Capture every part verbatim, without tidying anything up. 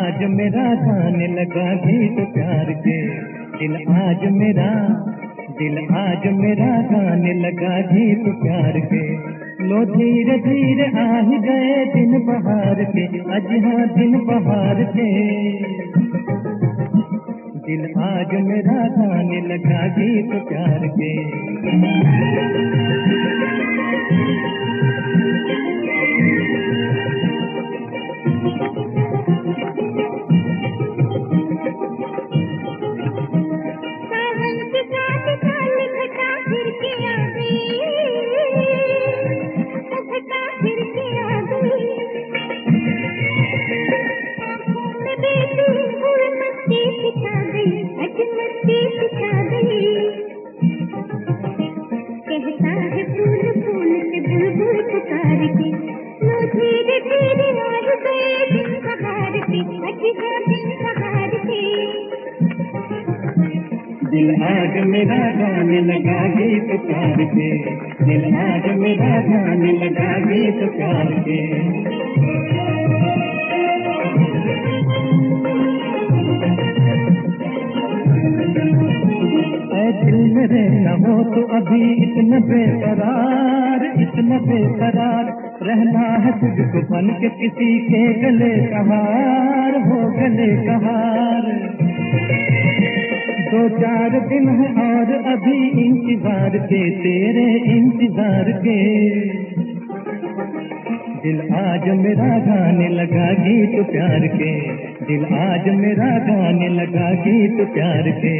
आज मेरा गाने लगा गीत प्यार के, दिल आज मेरा दिल आज मेरा गाने लगा गीत प्यार के। लो धीरे धीरे आ ही गए दिन बहार के, आज हाँ दिन बहार के। दिल आज मेरा गाने लगा गीत प्यार के। दिल आज मेरा गाने लगा गीत प्यार के, दिल आज मेरा गाने लगा गीत प्यार के। ऐ दिल मेरे न हो तो अभी इतना बेकरार, इतना बेकरार रहना है तुझको बन के किसी के गले का हार, हो गले का हार। दो चार दिन है और अभी इंतजार के, तेरे इंतजार के। दिल आज मेरा गाने लगा गीत प्यार के, दिल आज मेरा गाने लगा गीत प्यार के।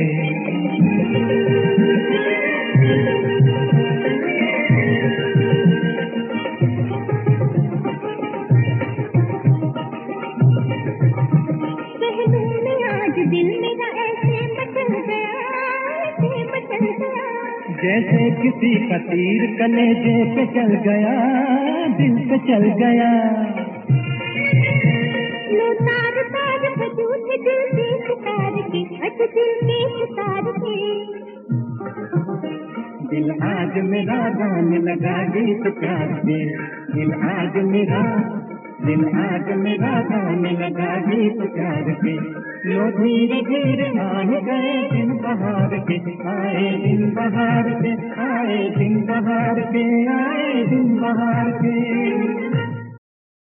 जैसे किसी का तीर कलेजे पे चल गया, दिल पे चल गया। लो तार तार वजूद दिल के सितार के, अच दिल के सितार के। दिल आज मेरा गाने लगा गीत प्यार के, दिल आज मेरा दिल आज मेरा गाने लगा गीत प्यार के। लो धीरे धीरे आ गए दिन बहार के, आए दिन बहार के, आए दिन बहार के, आए दिन बहार के।